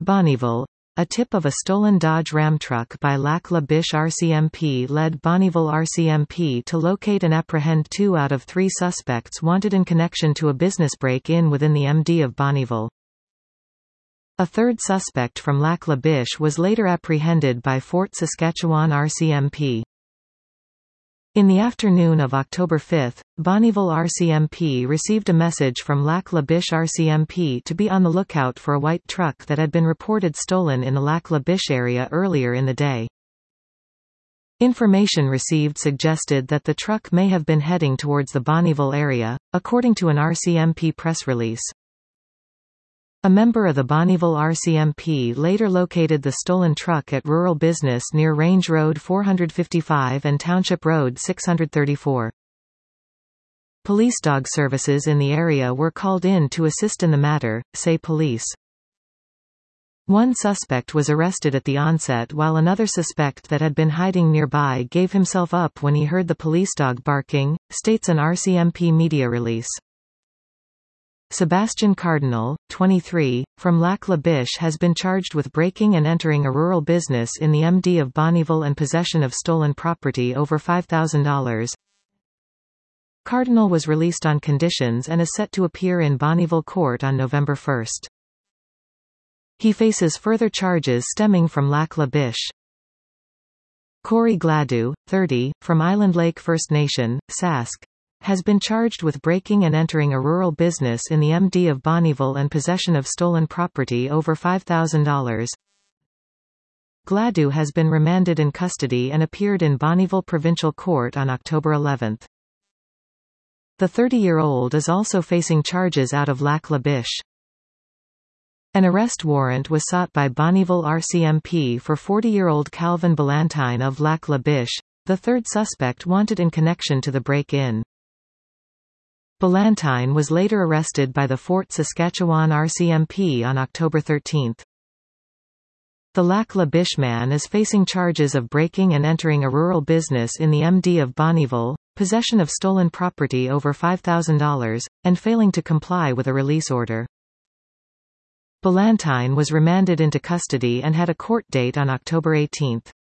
Bonnyville. A tip of a stolen Dodge Ram truck by Lac La Biche RCMP led Bonnyville RCMP to locate and apprehend 2 out of 3 suspects wanted in connection to a business break-in within the MD of Bonnyville. A third suspect from Lac La Biche was later apprehended by Fort Saskatchewan RCMP. In the afternoon of October 5, Bonnyville RCMP received a message from Lac La Biche RCMP to be on the lookout for a white truck that had been reported stolen in the Lac La Biche area earlier in the day. Information received suggested that the truck may have been heading towards the Bonnyville area, according to an RCMP press release. A member of the Bonnyville RCMP later located the stolen truck at rural business near Range Road 455 and Township Road 634. Police dog services in the area were called in to assist in the matter, say police. One suspect was arrested at the onset while another suspect that had been hiding nearby gave himself up when he heard the police dog barking, states an RCMP media release. Sebastian Cardinal, 23, from Lac La Biche has been charged with breaking and entering a rural business in the MD of Bonnyville and possession of stolen property over $5,000. Cardinal was released on conditions and is set to appear in Bonnyville Court on November 1. He faces further charges stemming from Lac La Biche. Corey Gladue, 30, from Island Lake First Nation, Sask, has been charged with breaking and entering a rural business in the MD of Bonnyville and possession of stolen property over $5,000. Gladue has been remanded in custody and appeared in Bonnyville Provincial Court on October 11. The 30-year-old is also facing charges out of Lac La Biche. An arrest warrant was sought by Bonnyville RCMP for 40-year-old Calvin Ballantyne of Lac La Biche, the third suspect wanted in connection to the break-in. Ballantyne was later arrested by the Fort Saskatchewan RCMP on October 13. The Lac La Biche man is facing charges of breaking and entering a rural business in the MD of Bonnyville, possession of stolen property over $5,000, and failing to comply with a release order. Ballantyne was remanded into custody and had a court date on October 18.